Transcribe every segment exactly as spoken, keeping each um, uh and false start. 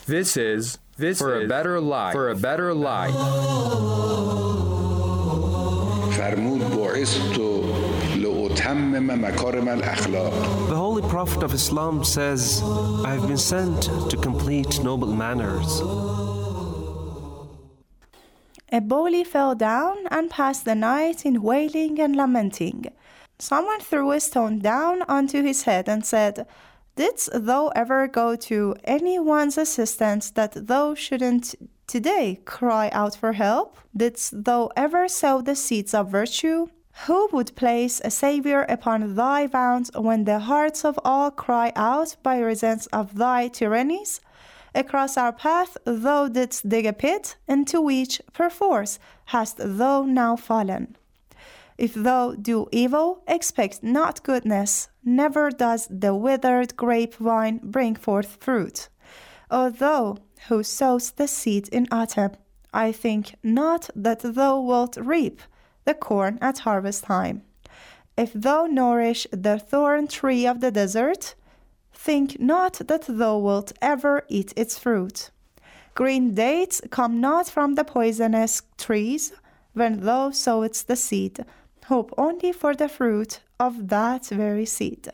This is this for is a better life. For a better life. فرمود بعثت لأتمم مكارم الأخلاق. The Holy Prophet of Islam says, I have been sent to complete noble manners. A bully fell down and passed the night in wailing and lamenting. Someone threw a stone down onto his head and said, Didst thou ever go to anyone's assistance that thou shouldn't today cry out for help? Didst thou ever sow the seeds of virtue? Who would place a savior upon thy vows when the hearts of all cry out by reason of thy tyrannies? Across our path thou didst dig a pit, into which perforce hast thou now fallen. If thou do evil, expect not goodness. Never does the withered grapevine bring forth fruit. O thou who sowest the seed in autumn, I think not that thou wilt reap the corn at harvest time. If thou nourish the thorn tree of the desert, think not that thou wilt ever eat its fruit. Green dates come not from the poisonous trees. When thou sowest the seed, hope only for the fruit of that very seed.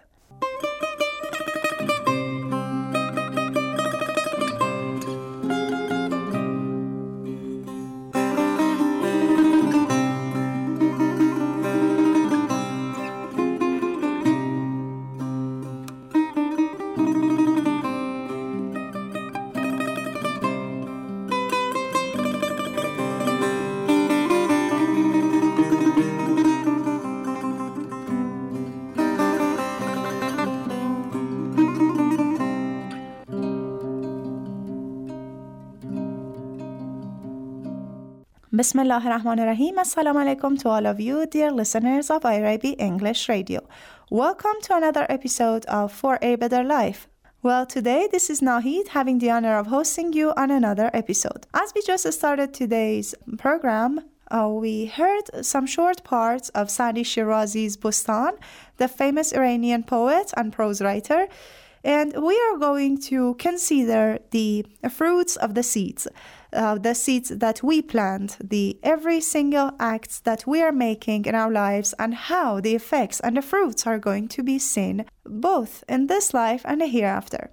Bismillah ar-Rahman ar-Rahim. Assalamu alaikum to all of you, dear listeners of I R I B English Radio. Welcome to another episode of For a Better Life. Well, today this is Nahid, having the honor of hosting you on another episode. As we just started today's program, uh, we heard some short parts of Sadi Shirazi's Bustan, the famous Iranian poet and prose writer, and we are going to consider the fruits of the seeds. Uh, the seeds that we plant, the every single acts that we are making in our lives, and how the effects and the fruits are going to be seen both in this life and the hereafter.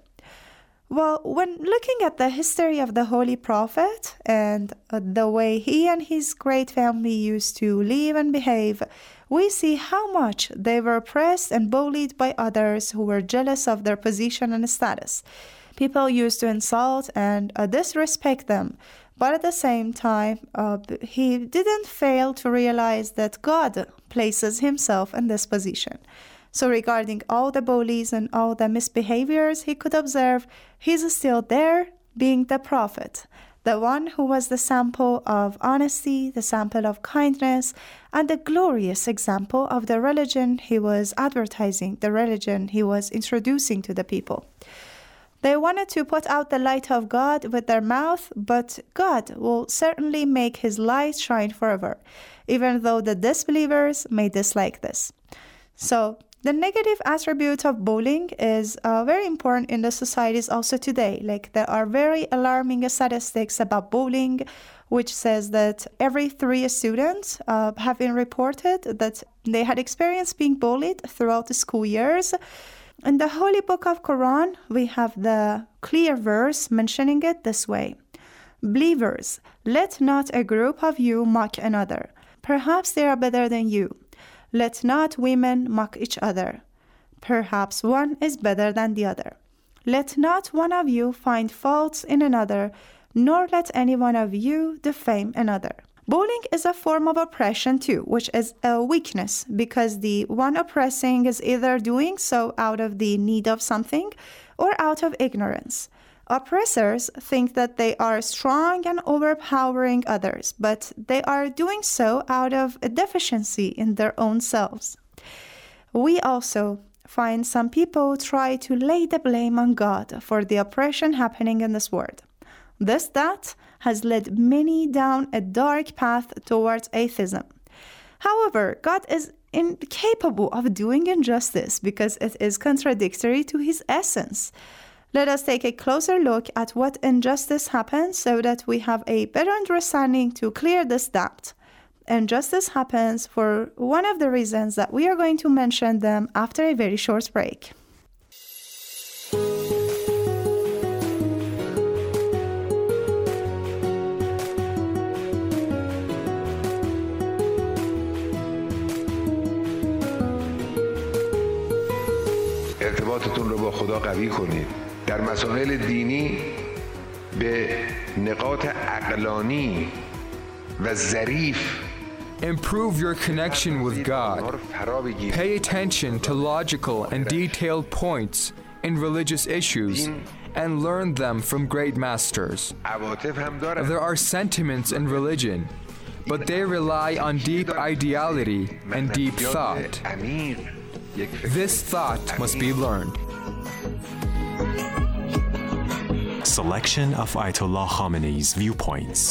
Well, when looking at the history of the Holy Prophet and uh, the way he and his great family used to live and behave, we see how much they were oppressed and bullied by others who were jealous of their position and status. People used to insult and uh, disrespect them, but at the same time, uh, he didn't fail to realize that God places himself in this position. So regarding all the bullies and all the misbehaviors he could observe, he's still there being the prophet, the one who was the sample of honesty, the sample of kindness, and the glorious example of the religion he was advertising, the religion he was introducing to the people. They wanted to put out the light of God with their mouth, but God will certainly make his light shine forever, even though the disbelievers may dislike this. So, the negative attribute of bullying is uh, very important in the societies also today. Like, there are very alarming statistics about bullying, which says that every three students uh, have been reported that they had experienced being bullied throughout the school years. In the Holy Book of Quran, we have the clear verse mentioning it this way. Believers, let not a group of you mock another. Perhaps they are better than you. Let not women mock each other. Perhaps one is better than the other. Let not one of you find faults in another, nor let any one of you defame another. Bullying is a form of oppression too, which is a weakness because the one oppressing is either doing so out of the need of something or out of ignorance. Oppressors think that they are strong and overpowering others, but they are doing so out of a deficiency in their own selves. We also find some people try to lay the blame on God for the oppression happening in this world. This, that, has led many down a dark path towards atheism. However, God is incapable of doing injustice because it is contradictory to his essence. Let us take a closer look at what injustice happens so that we have a better understanding to clear this doubt. Injustice happens for one of the reasons that we are going to mention them after a very short break. ارتباطتون رو با خدا قوی کنید. در مسائل دینی به نقاط عقلانی و ظریف Improve your connection with God. Pay attention to logical and detailed points in religious issues and learn them from great masters. There are sentiments in religion, but they rely on deep ideality and deep thought. This thought must be learned. Selection of Ayatollah Khamenei's viewpoints.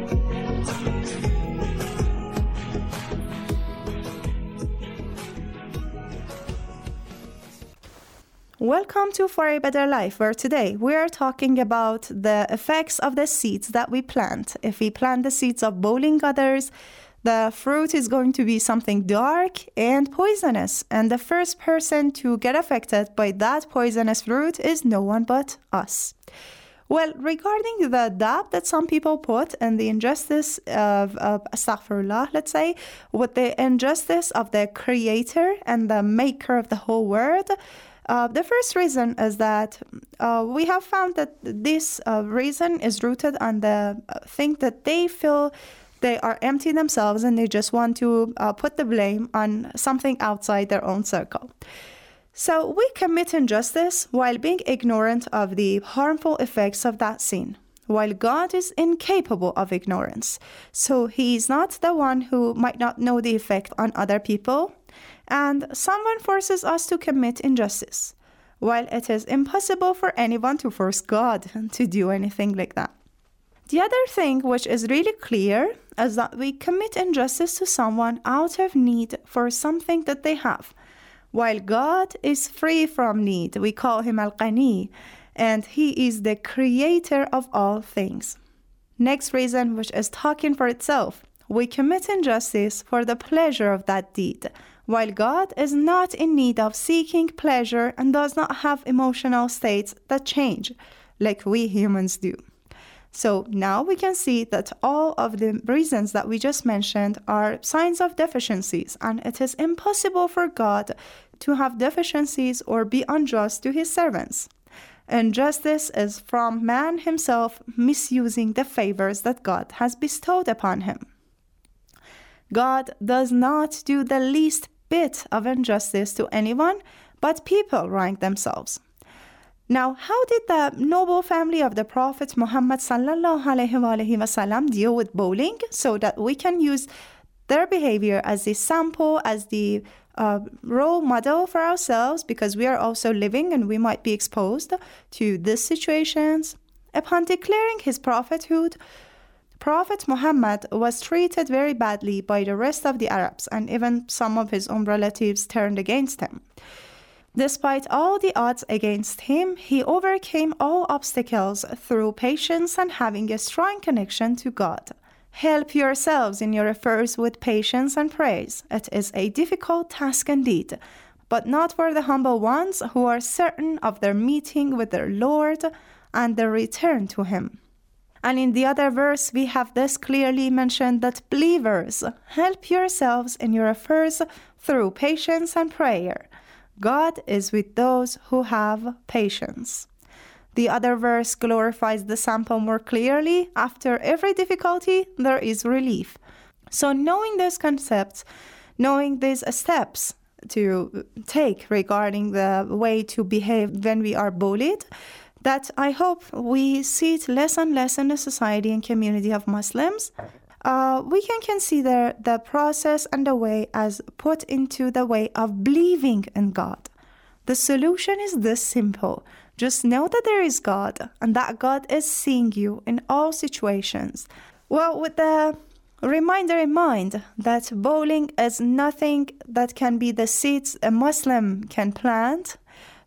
Welcome to For a Better Life, where today we are talking about the effects of the seeds that we plant. If we plant the seeds of bullying others, the fruit is going to be something dark and poisonous. And the first person to get affected by that poisonous fruit is no one but us. Well, regarding the doubt that some people put in the injustice of, of astaghfirullah, let's say, with the injustice of the creator and the maker of the whole world, Uh, the first reason is that uh, we have found that this uh, reason is rooted on the uh, thing that they feel they are empty themselves and they just want to uh, put the blame on something outside their own circle. So we commit injustice while being ignorant of the harmful effects of that sin, while God is incapable of ignorance. So he is not the one who might not know the effect on other people. And someone forces us to commit injustice, while it is impossible for anyone to force God to do anything like that. The other thing which is really clear is that we commit injustice to someone out of need for something that they have. While God is free from need, we call him Al-Qani, and he is the creator of all things. Next reason, which is talking for itself, we commit injustice for the pleasure of that deed, while God is not in need of seeking pleasure and does not have emotional states that change, like we humans do. So now we can see that all of the reasons that we just mentioned are signs of deficiencies, and it is impossible for God to have deficiencies or be unjust to his servants. Injustice is from man himself misusing the favors that God has bestowed upon him. God does not do the least bit of injustice to anyone, but people rank themselves. Now, how did the noble family of the Prophet Muhammad sallallahu alaihi wasallam deal with bullying so that we can use their behavior as a sample, as the uh, role model for ourselves, because we are also living and we might be exposed to these situations? Upon declaring his prophethood, Prophet Muhammad was treated very badly by the rest of the Arabs, and even some of his own relatives turned against him. Despite all the odds against him, he overcame all obstacles through patience and having a strong connection to God. Help yourselves in your affairs with patience and praise. It is a difficult task indeed, but not for the humble ones who are certain of their meeting with their Lord and their return to him. And in the other verse, we have this clearly mentioned that believers, help yourselves in your affairs through patience and prayer. God is with those who have patience. The other verse glorifies the sample more clearly. After every difficulty, there is relief. So knowing these concepts, knowing these steps to take regarding the way to behave when we are bullied, that I hope we see it less and less in the society and community of Muslims, uh, we can consider the process and the way as put into the way of believing in God. The solution is this simple. Just know that there is God and that God is seeing you in all situations. Well, with the reminder in mind that bullying is nothing that can be the seeds a Muslim can plant,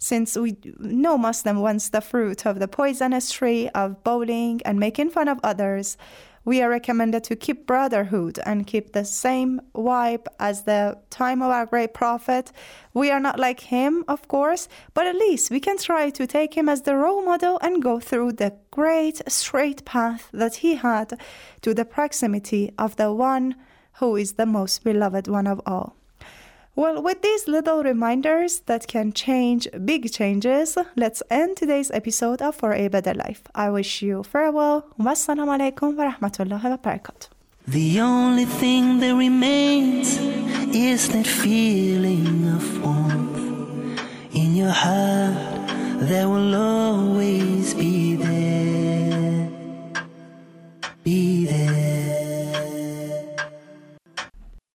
since we no Muslim wants the fruit of the poisonous tree of bullying and making fun of others, we are recommended to keep brotherhood and keep the same vibe as the time of our great prophet. We are not like him, of course, but at least we can try to take him as the role model and go through the great straight path that he had to the proximity of the one who is the most beloved one of all. Well, with these little reminders that can change big changes, let's end today's episode of For a Better Life. I wish you farewell. Wassalamu alaikum wa rahmatullahi wa barakatuh. The only thing that remains is that feeling of warmth in your heart. There will always be